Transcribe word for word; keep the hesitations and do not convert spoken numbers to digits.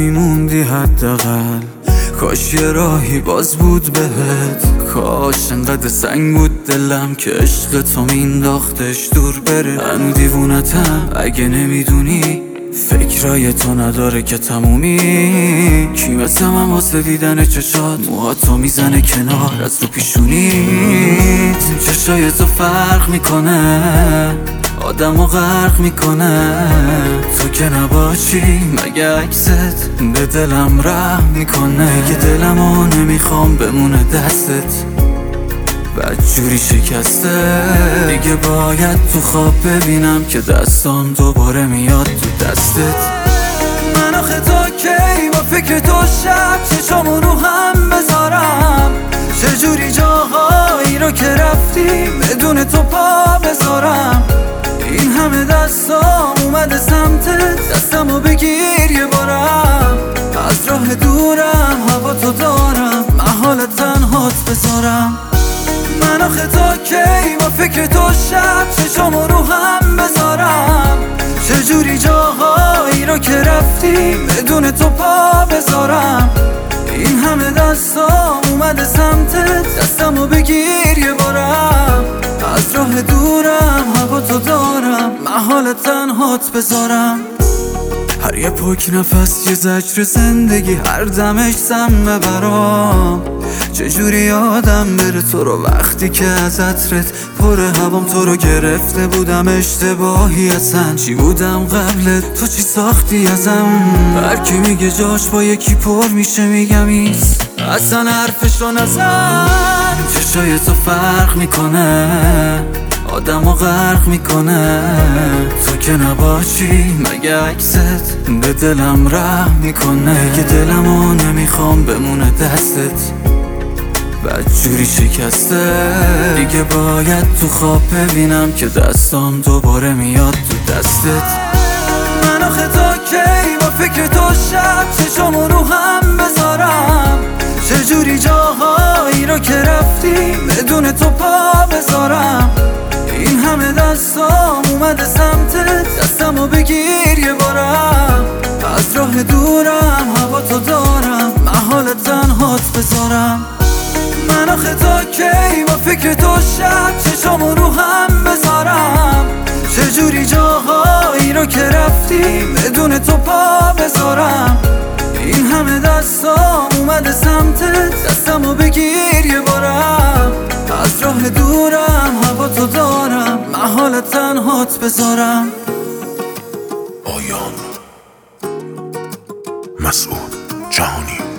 میموندی حداقل، کاش یه راهی باز بود بهت، کاش انقدر سنگ بود دلم که عشق تو مینداختش دور بره. من دیوونتم اگه نمیدونی، فکرای تو نداره که تمومی. کی مثل من واسه دیدن چشات موهاتو میزنه کنار از رو پیشونیت. چشای تو فرق میکنه، آدمو غرق میکنه. تو که نباشی مگه عکست به دلم رحم میکنه. یه دلمو نمیخوام بمونه دستت، بدجوری شکسته. دیگه باید تو خواب ببینم که دستان دوباره میاد تو دستت. من آخه تا کی با فکر تو شب چشامو رو هم بذارم؟ چجوری جاهایی رو که رفتی بدون تو پا بذارم؟ این همه دستام اومده سمتت، دستمو بگیر یه بارم. از راه دورم هوا تو دارم، محال تنهات بذارم. من آخه تا کی با فکر تو شب چشامو رو هم بذارم؟ چجوری جاهایی رو که رفتی بدون تو پا بذارم؟ این همه دستام اومده سمتت، دستمو بگیر یه بارم. از راه دورم هوا تو دارم، محال تنهات بذارم. هر یه پاک نفس یه زجر زندگی، هر دمش سم برام. چجوری یادم بره تو رو وقتی که از عطرت پر هوام تو رو گرفته بودم. اشتباهی اصلا چی بودم قبلت، تو چی ساختی ازم؟ هر کی میگه جاش با یکی پر میشه میگم ایست، اصلا حرفش رو نزن. چشای تو فرق میکنه، آدمو غرق میکنه. تو که نباشی مگه عکست به دلم رحم میکنه. یه دلمو نمیخوام بمونه دستت، بدجوری شکسته. دیگه باید تو خواب ببینم که دستام دوباره میاد تو دستت. من آخه تا کی با فکر تو شب چشامو رو هم بذارم؟ چجوری جاهایی رو که رفتی بدون تو پا بذارم؟ این همه دستام اومده سمتت، دستمو بگیر یه بارم. از راه دورم هوا تو دارم، محال تنهات بذارم. من آخه تا کی با فکر تو شب چشامو رو هم بذارم؟ چجوری جاهایی رو که رفتی بدون تو پا بذارم؟ این همه دستام اومده سمتت، دستمو بگیر یه بارم. از راه دورم هوا تو دارم، محال تنهات بذارم. آیان مسعود جهانی.